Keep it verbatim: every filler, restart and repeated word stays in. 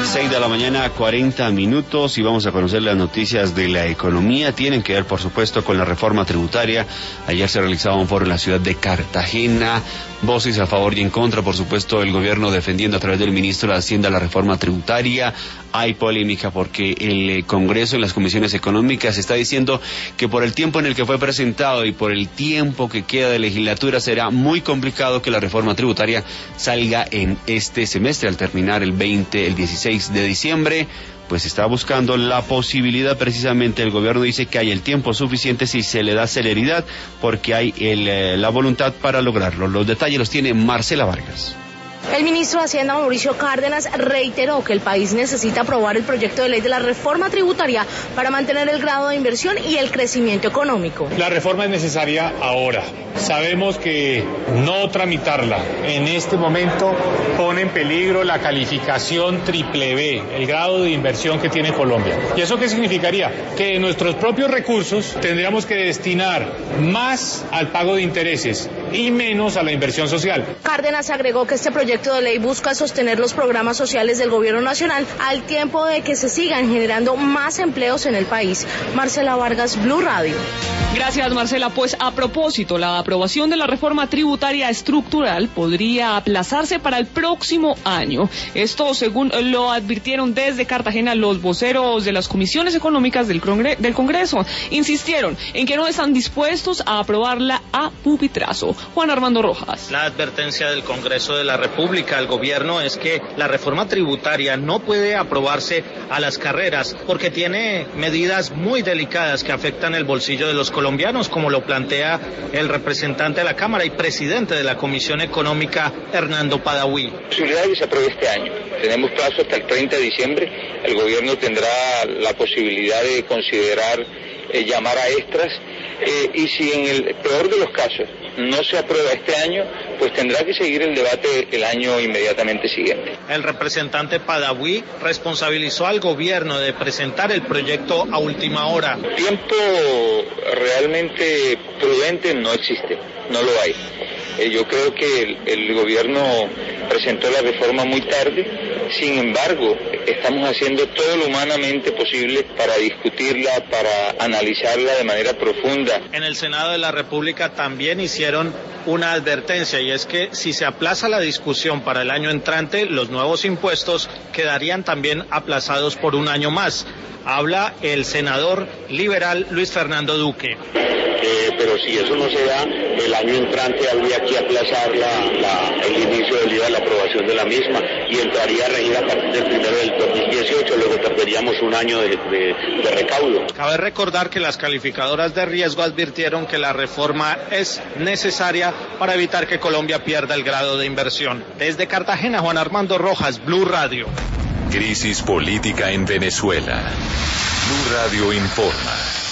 seis de la mañana, cuarenta minutos, y vamos a conocer las noticias de la economía. Tienen que ver, por supuesto, con la reforma tributaria. Ayer se realizaba un foro en la ciudad de Cartagena. Voces a favor y en contra, por supuesto, el gobierno defendiendo a través del ministro de Hacienda la reforma tributaria. Hay polémica porque el Congreso en las comisiones económicas está diciendo que por el tiempo en el que fue presentado y por el tiempo que queda de legislatura será muy complicado que la reforma tributaria salga en este semestre al terminar el veinte, el dieciséis de diciembre. Pues está buscando la posibilidad, precisamente el gobierno dice que hay el tiempo suficiente si se le da celeridad, porque hay el, eh, la voluntad para lograrlo. Los detalles los tiene Marcela Vargas. El ministro de Hacienda, Mauricio Cárdenas, reiteró que el país necesita aprobar el proyecto de ley de la reforma tributaria para mantener el grado de inversión y el crecimiento económico. La reforma es necesaria ahora. Sabemos que no tramitarla en este momento pone en peligro la calificación triple B, el grado de inversión que tiene Colombia. ¿Y eso qué significaría? Que de nuestros propios recursos tendríamos que destinar más al pago de intereses y menos a la inversión social. Cárdenas agregó que este proyecto de ley busca sostener los programas sociales del gobierno nacional al tiempo de que se sigan generando más empleos en el país. Marcela Vargas, Blue Radio. Gracias, Marcela. Pues a propósito, la aprobación de la reforma tributaria estructural podría aplazarse para el próximo año. Esto según lo advirtieron desde Cartagena los voceros de las comisiones económicas del, Congre- del Congreso. Insistieron en que no están dispuestos a aprobarla a pupitrazo. Juan Armando Rojas. La advertencia del Congreso de la República al gobierno es que la reforma tributaria no puede aprobarse a las carreras porque tiene medidas muy delicadas que afectan el bolsillo de los colombianos, como lo plantea el representante de la Cámara y presidente de la Comisión Económica, Hernando Padaví. La posibilidad de que se apruebe este año. Tenemos plazo hasta el treinta de diciembre. El gobierno tendrá la posibilidad de considerar eh, llamar a extras eh, y si en el peor de los casos no se aprueba este año, pues tendrá que seguir el debate el año inmediatamente siguiente. El representante Padaví responsabilizó al gobierno de presentar el proyecto a última hora. Tiempo realmente prudente no existe, no lo hay. Eh, yo creo que el, el gobierno presentó la reforma muy tarde, sin embargo, estamos haciendo todo lo humanamente posible para discutirla, para analizarla de manera profunda. En el Senado de la República también hicieron una advertencia, y es que si se aplaza la discusión para el año entrante, los nuevos impuestos quedarían también aplazados por un año más. Habla el senador liberal Luis Fernando Duque. Eh, pero si eso no se da, el año entrante habría que aplazar la, la, el inicio del día de la aprobación de la misma y entraría a regir a partir del primero del dos mil dieciocho, luego perderíamos un año de, de, de recaudo. Cabe recordar que las calificadoras de riesgo advirtieron que la reforma es necesaria para evitar que Colombia pierda el grado de inversión. Desde Cartagena, Juan Armando Rojas, Blue Radio. Crisis política en Venezuela. Blue Radio informa.